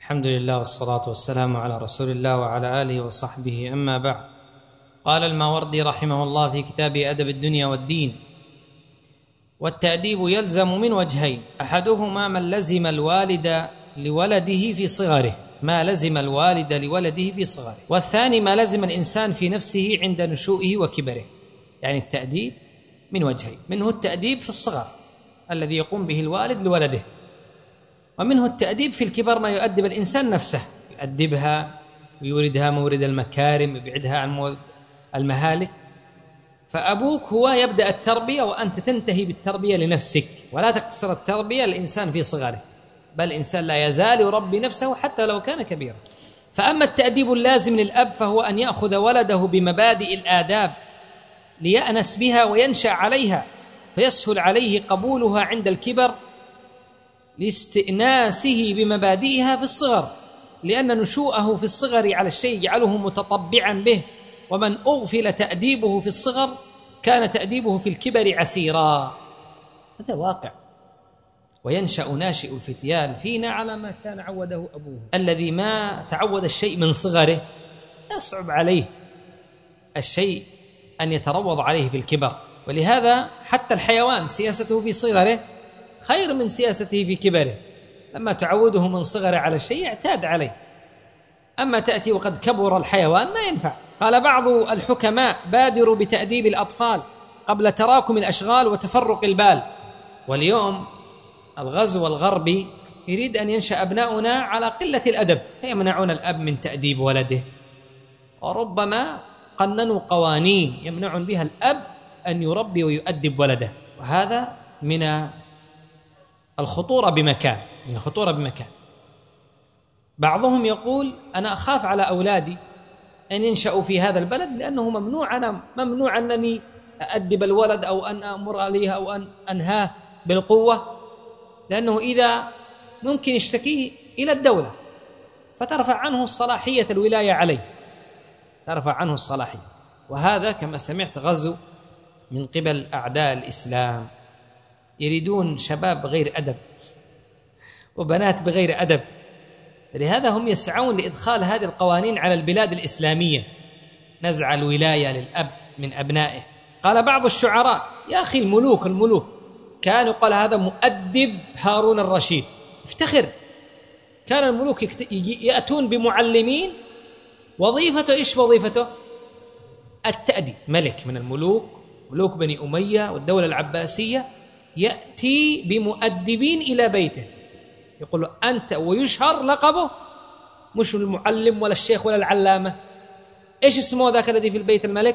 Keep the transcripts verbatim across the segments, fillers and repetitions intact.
الحمد لله والصلاة والسلام على رسول الله وعلى آله وصحبه، أما بعد. قال الماوردي رحمه الله في كتاب أدب الدنيا والدين: والتأديب يلزم من وجهين، أحدهما من لزم الوالد لولده في صغره ما لزم الوالد لولده في صغره، والثاني ما لزم الإنسان في نفسه عند نشوئه وكبره. يعني التأديب من وجهين، منه التأديب في الصغر الذي يقوم به الوالد لولده، ومنه التأديب في الكبر ما يؤدب الإنسان نفسه، يؤدبها ويوردها مورد المكارم، يبعدها عن المهالك. فأبوك هو يبدأ التربية وأنت تنتهي بالتربية لنفسك، ولا تقتصر التربية الإنسان في صغره، بل الإنسان لا يزال يربي نفسه حتى لو كان كبيرا. فأما التأديب اللازم للأب فهو أن يأخذ ولده بمبادئ الآداب ليأنس بها وينشأ عليها، فيسهل عليه قبولها عند الكبر لاستئناسه بمبادئها في الصغر، لأن نشوءه في الصغر على الشيء يجعله متطبعا به، ومن أغفل تأديبه في الصغر كان تأديبه في الكبر عسيرا. هذا واقع. وينشأ ناشئ الفتيان فينا على ما كان عوده أبوه. الذي ما تعود الشيء من صغره يصعب عليه الشيء أن يتروض عليه في الكبر. ولهذا حتى الحيوان سياسته في صغره خير من سياسته في كبره، لما تعوده من صغره على الشيء اعتاد عليه. أما تأتي وقد كبر الحيوان ما ينفع. قال بعض الحكماء: بادروا بتأديب الأطفال قبل تراكم الأشغال وتفرق البال. واليوم الغزو الغربي يريد أن ينشأ أبناؤنا على قلة الأدب، فيمنعون الأب من تأديب ولده، وربما قننوا قوانين يمنعون بها الأب أن يربي ويؤدب ولده، وهذا من الخطورة بمكان من الخطورة بمكان. بعضهم يقول: أنا أخاف على أولادي أن ينشأوا في هذا البلد لأنه ممنوع أنا ممنوع أنني أؤدب الولد أو أن أمر عليه أو أن أنهاه بالقوة، لأنه إذا ممكن يشتكيه إلى الدولة فترفع عنه صلاحية الولاية عليه، ترفع عنه الصلاحية. وهذا كما سمعت غزو من قبل أعداء الإسلام، يريدون شباب بغير أدب وبنات بغير أدب، لهذا هم يسعون لإدخال هذه القوانين على البلاد الإسلامية، نزع الولاية للأب من أبنائه. قال بعض الشعراء: يا أخي الملوك الملوك كانوا قال هذا مؤدب هارون الرشيد، افتخر. كان الملوك يأتون بمعلمين وظيفته إيش وظيفته؟ التأديب. ملك من الملوك، ملوك بني أمية والدولة العباسية، يأتي بمؤدبين إلى بيته، يقول له أنت، ويشهر لقبه، مش المعلم ولا الشيخ ولا العلامة، إيش اسمه ذاك الذي في البيت الملك؟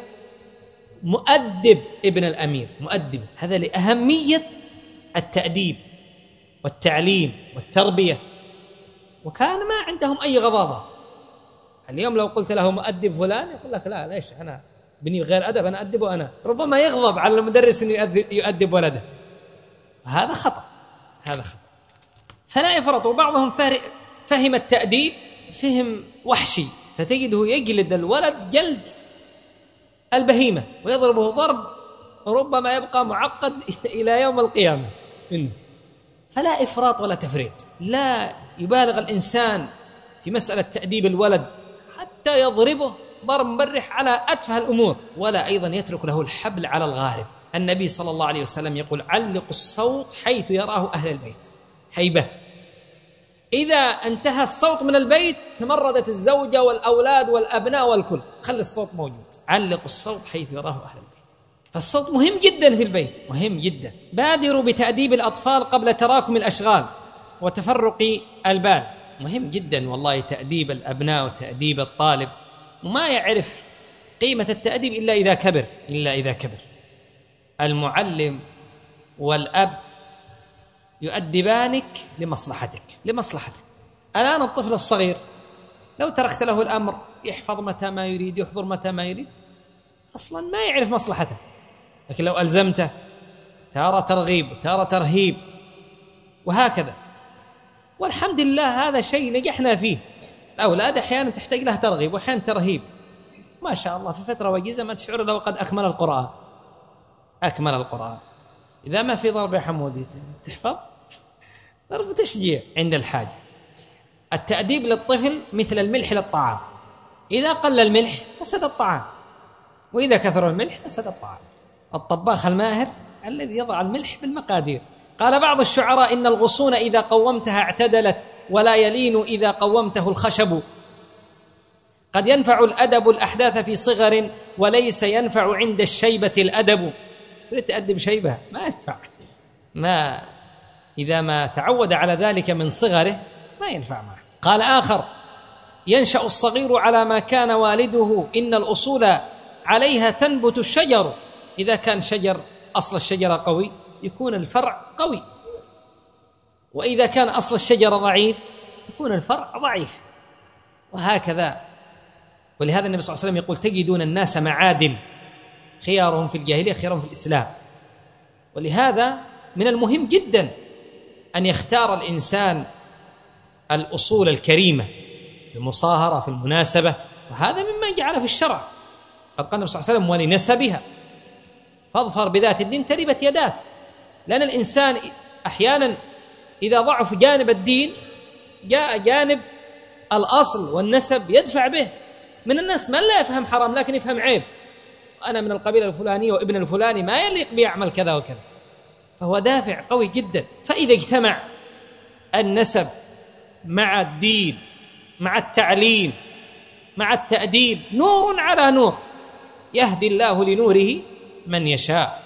مؤدب ابن الأمير، مؤدب. هذا لأهمية التأديب والتعليم والتربية. وكان ما عندهم أي غضاضة. اليوم لو قلت له مؤدب فلان يقول لك لا ليش أنا بني غير أدب، أنا أدبه أنا. ربما يغضب على المدرس أنه يؤدب ولده. هذا خطأ، هذا خطأ. فلا يفرطوا. بعضهم فهم التأديب فهم وحشي، فتجده يجلد الولد جلد البهيمة ويضربه ضرب ربما يبقى معقد إلى يوم القيامة منه. فلا إفراط ولا تفريط، لا يبالغ الإنسان في مسألة تأديب الولد حتى يضربه ضرب مبرح على أتفه الأمور، ولا أيضا يترك له الحبل على الغارب. النبي صلى الله عليه وسلم يقول: علقوا الصوت حيث يراه أهل البيت، هيبة. إذا انتهى الصوت من البيت تمردت الزوجة والأولاد والأبناء والكل. خلي الصوت موجود، علقوا الصوت حيث يراه أهل البيت. فالصوت مهم جدا في البيت، مهم جدا. بادروا بتأديب الأطفال قبل تراكم الأشغال وتفرق البال. مهم جدا والله تأديب الأبناء وتأديب الطالب، وما يعرف قيمة التأديب إلا إذا كبر إلا إذا كبر. المعلم والأب يؤدبانك لمصلحتك لمصلحتك الآن الطفل الصغير لو تركت له الأمر يحفظ متى ما يريد، يحضر متى ما يريد، أصلا ما يعرف مصلحته. لكن لو ألزمته تارة ترغيب وتارة ترهيب وهكذا، والحمد لله هذا شيء نجحنا فيه. الأولاد أحيانا تحتاج له ترغيب وأحيانا ترهيب، ما شاء الله في فترة وجيزة ما تشعر له قد أكمل القرآن أكمل القرآن. إذا ما في ضرب يا حمودي تحفظ، ضرب تشجيع عند الحاجة. التأديب للطفل مثل الملح للطعام، إذا قل الملح فسد الطعام، وإذا كثر الملح فسد الطعام. الطباخ الماهر الذي يضع الملح بالمقادير. قال بعض الشعراء: إن الغصون إذا قومتها اعتدلت، ولا يلين إذا قومته الخشب. قد ينفع الأدب الأحداث في صغر، وليس ينفع عند الشيبة الأدب. تأدب شيبة ما ينفع، ما إذا ما تعود على ذلك من صغره ما ينفع معه. قال آخر: ينشأ الصغير على ما كان والده، إن الأصول عليها تنبت الشجر. إذا كان شجر أصل الشجرة قوي يكون الفرع قوي، وإذا كان أصل الشجرة ضعيف يكون الفرع ضعيف، وهكذا. ولهذا النبي صلى الله عليه وسلم يقول: تجدون الناس معادن، خيارهم في الجاهلية خيارهم في الإسلام. ولهذا من المهم جدا أن يختار الإنسان الأصول الكريمة في المصاهرة في المناسبة، وهذا مما جعل في الشرع. قد قال النبي صلى الله عليه وسلم: ولنسبها فاظفر بذات الدين تربت يداك. لأن الإنسان أحيانا إذا ضعف جانب الدين جاء جانب الأصل والنسب يدفع به. من الناس من لا يفهم حرام لكن يفهم عيب، أنا من القبيلة الفلانية وابن الفلاني ما يليق بيعمل كذا وكذا، فهو دافع قوي جدا. فإذا اجتمع النسب مع الدين مع التعليم مع التأديب، نور على نور، يهدي الله لنوره من يشاء.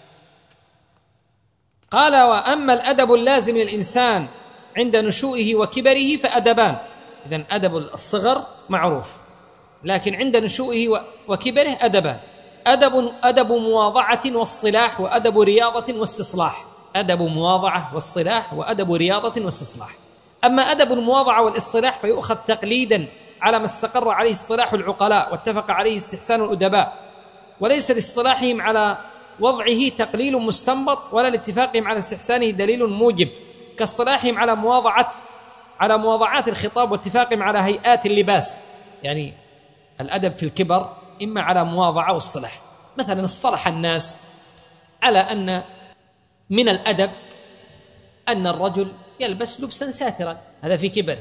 قال: وأما الأدب اللازم للإنسان عند نشوئه وكبره فأدبان. إذن أدب الصغر معروف، لكن عند نشوئه وكبره أدبان: أدب أدب مواضعة واصطلاح، وأدب رياضة واستصلاح. أدب مواضعة واصطلاح، وأدب رياضة واستصلاح. أما أدب المواضعة والاصطلاح فيؤخذ تقليدا على ما استقر عليه اصطلاح العقلاء واتفق عليه استحسان الأدباء، وليس لاصطلاحهم على وضعه تقليل مستنبط، ولا لاتفاقهم على استحسانه دليل موجب، كاصطلاحهم على مواضعة على مواضعات الخطاب واتفاقهم على هيئات اللباس. يعني الأدب في الكبر إما على مواضعة واصطلاح. مثلا اصطلح الناس على أن من الأدب أن الرجل يلبس لبسا ساترا، هذا في كبر.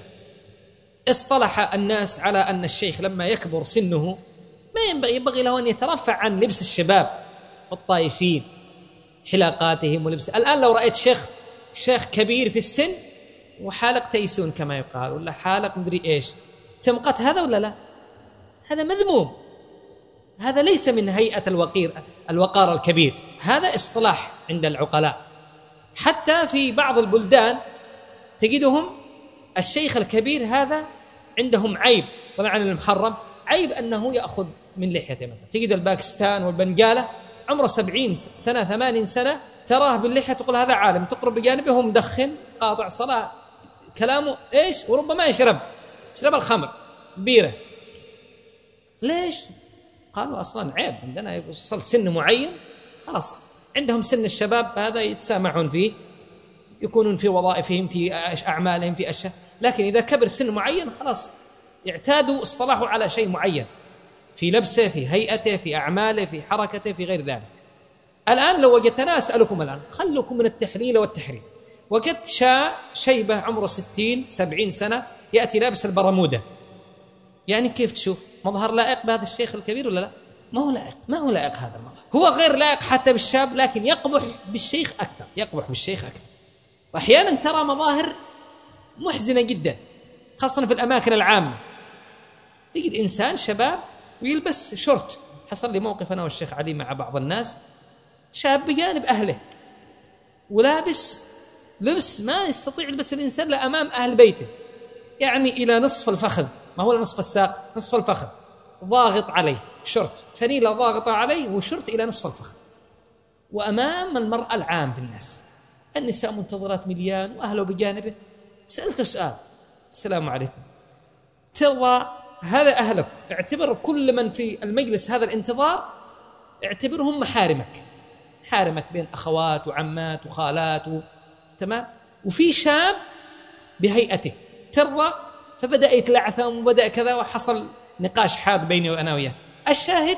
اصطلح الناس على أن الشيخ لما يكبر سنه ما ينبغي ينبغي له أن يترفع عن لبس الشباب والطايشين حلاقاتهم ولبس. الآن لو رأيت شيخ شيخ كبير في السن وحالق تيسون كما يقال، ولا حالق مدري إيش، تمقت هذا ولا لا؟ هذا مذموم، هذا ليس من هيئة الوقير الوقار الكبير. هذا اصطلاح عند العقلاء. حتى في بعض البلدان تجدهم الشيخ الكبير هذا عندهم عيب، طبعا عن المحرم، عيب أنه يأخذ من لحيته. مثلا تجد الباكستان والبنجالة عمره سبعين سنة ثمانين سنة تراه باللحية تقول هذا عالم، تقرب بجانبه مدخن قاطع صلاة، كلامه إيش، وربما يشرب يشرب الخمر بيرة. ليش؟ قالوا أصلا عيب عندنا يوصل سن معين خلاص، عندهم سن الشباب هذا يتسامحون فيه، يكونون في وظائفهم في أعمالهم في أشياء، لكن إذا كبر سن معين خلاص يعتادوا اصطلاحوا على شيء معين في لبسه في هيئته في أعماله في حركته في غير ذلك. الآن لو وجدتنا أسألكم الآن، خلوكم من التحليل والتحريم، وجدت شاء شيبة عمره ستين سبعين سنة يأتي لابس البرمودة، يعني كيف تشوف مظهر لائق بهذا الشيخ الكبير ولا لا؟ ما هو لائق، ما هو لائق هذا المظهر، هو غير لائق حتى بالشاب، لكن يقبح بالشيخ أكثر، يقبح بالشيخ أكثر. وأحيانا ترى مظاهر محزنة جدا خاصة في الأماكن العامة، تجد إنسان شباب ويلبس شورت. حصل لي موقف أنا والشيخ علي مع بعض الناس، شاب بجانب أهله ولابس لبس ما يستطيع يلبس الإنسان لأمام أهل بيته، يعني إلى نصف الفخذ، ما هو نصف الساق، نصف الفخذ، ضاغط عليه شورت، فنيلة ضاغطة عليه وشورت إلى نصف الفخذ، وأمام المرأة العام بالناس، النساء منتظرات مليان وأهله بجانبه. سألته سؤال: السلام عليكم، ترضى هذا أهلك، اعتبر كل من في المجلس هذا الانتظار اعتبرهم محارمك، حارمك بين أخوات وعمات وخالات و... تمام، وفي شاب بهيئتك، ترضى؟ فبدأ يتلعثم وبدأ كذا، وحصل نقاش حاد بيني وأنا وياه. الشاهد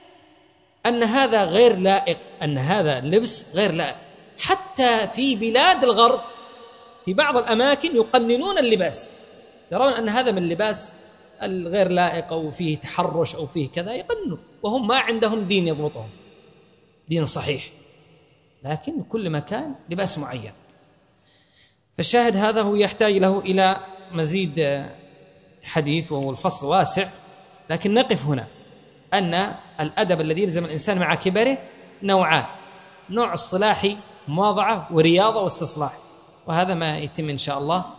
أن هذا غير لائق، أن هذا اللبس غير لائق. حتى في بلاد الغرب في بعض الأماكن يقننون اللباس، يرون أن هذا من اللباس الغير لائق أو فيه تحرش أو فيه كذا يقنوا، وهم ما عندهم دين يضبطهم، دين صحيح، لكن كل مكان لباس معين. فالشاهد هذا هو يحتاج له إلى مزيد حديث، وهو الفصل واسع، لكن نقف هنا أن الأدب الذي يلزم الإنسان مع كبره نوعان: نوع اصطلاحي مواضعة ورياضة واستصلاح، وهذا ما يتم إن شاء الله